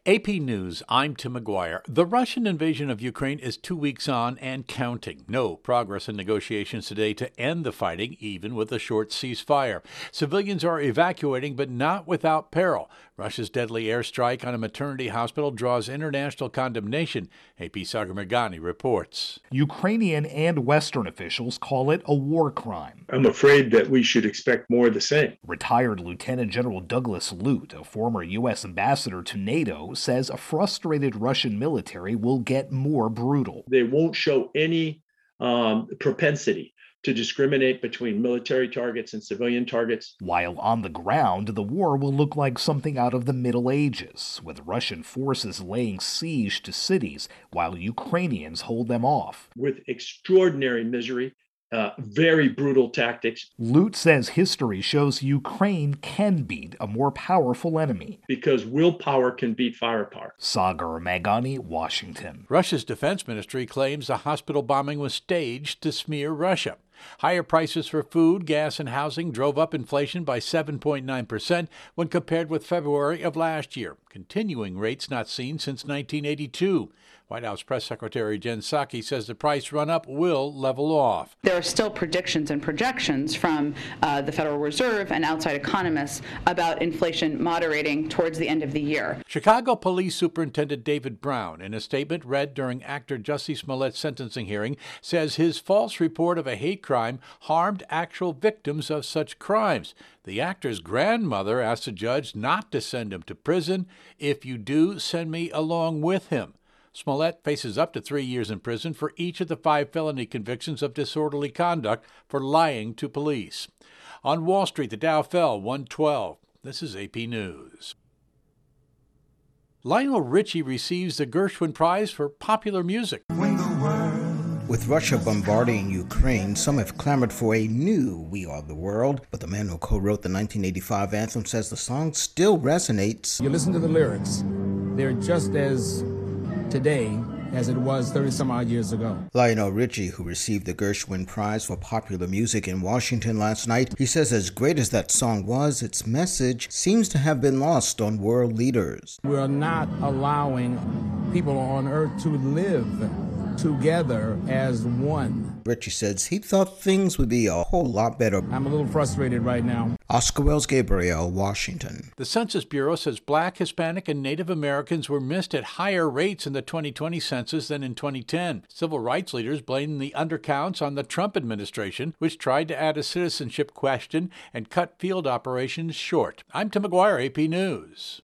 AP News, I'm Tim McGuire. The Russian invasion of Ukraine is 2 weeks on and counting. No progress in negotiations today to end the fighting, even with a short ceasefire. Civilians are evacuating, but not without peril. Russia's deadly airstrike on a maternity hospital draws international condemnation. AP Sagar Meghani reports. Ukrainian and Western officials call it a war crime. I'm afraid that we should expect more of the same. Retired Lieutenant General Douglas Lute, a former U.S. ambassador to NATO, says a frustrated Russian military will get more brutal. They won't show any propensity to discriminate between military targets and civilian targets. While on the ground, the war will look like something out of the Middle Ages, with Russian forces laying siege to cities while Ukrainians hold them off. With extraordinary misery, very brutal tactics. Lute says history shows Ukraine can beat a more powerful enemy. Because willpower can beat firepower. Sagar Meghani, Washington. Russia's defense ministry claims the hospital bombing was staged to smear Russia. Higher prices for food, gas, and housing drove up inflation by 7.9% when compared with February of last year, continuing rates not seen since 1982. White House Press Secretary Jen Psaki says the price run-up will level off. There are still predictions and projections from the Federal Reserve and outside economists about inflation moderating towards the end of the year. Chicago Police Superintendent David Brown, in a statement read during actor Jussie Smollett's sentencing hearing, says his false report of a hate crime harmed actual victims of such crimes. The actor's grandmother asked the judge not to send him to prison. If you do, send me along with him. Smollett faces up to 3 years in prison for each of the 5 felony convictions of disorderly conduct for lying to police. On Wall Street, the Dow fell 112. This is AP News. Lionel Richie receives the Gershwin Prize for Popular Music. With Russia bombarding Ukraine, some have clamored for a new We Are the World, but the man who co-wrote the 1985 anthem says the song still resonates. You listen to the lyrics, they're just as today as it was 30-some-odd years ago. Lionel Richie, who received the Gershwin Prize for Popular Music in Washington last night, he says as great as that song was, its message seems to have been lost on world leaders. We are not allowing people on earth to live together as one. Richie says he thought things would be a whole lot better. I'm a little frustrated right now. Oscar Wells Gabriel, Washington. The Census Bureau says Black, Hispanic, and Native Americans were missed at higher rates in the 2020 census than in 2010. Civil rights leaders blame the undercounts on the Trump administration, which tried to add a citizenship question and cut field operations short. I'm Tim McGuire, AP News.